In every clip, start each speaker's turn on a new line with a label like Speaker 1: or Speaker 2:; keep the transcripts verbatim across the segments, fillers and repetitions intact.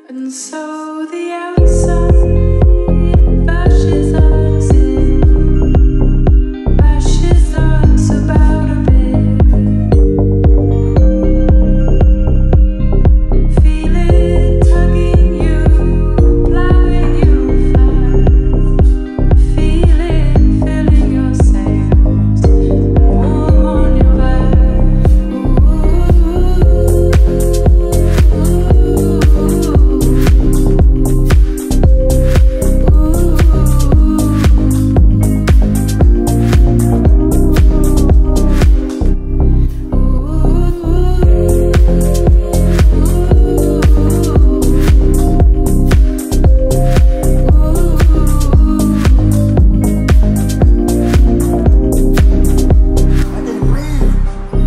Speaker 1: And so the outside bashes us in, bashes us about a bit. Feel it tugging you, plowing you fast. Feel it filling your sails, warm on your back.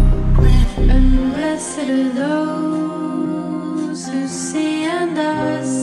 Speaker 1: And blessed are those who see and does